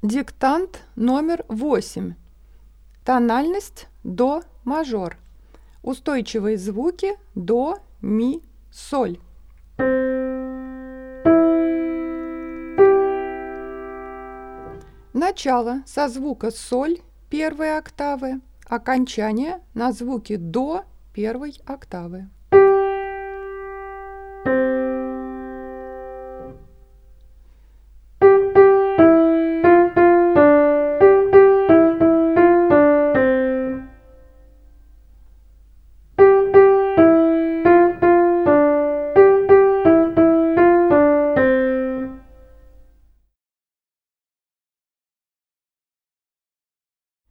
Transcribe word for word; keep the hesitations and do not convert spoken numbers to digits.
Диктант номер восемь. Тональность до мажор. Устойчивые звуки до, ми, соль. Начало со звука соль первой октавы, окончание на звуке до первой октавы.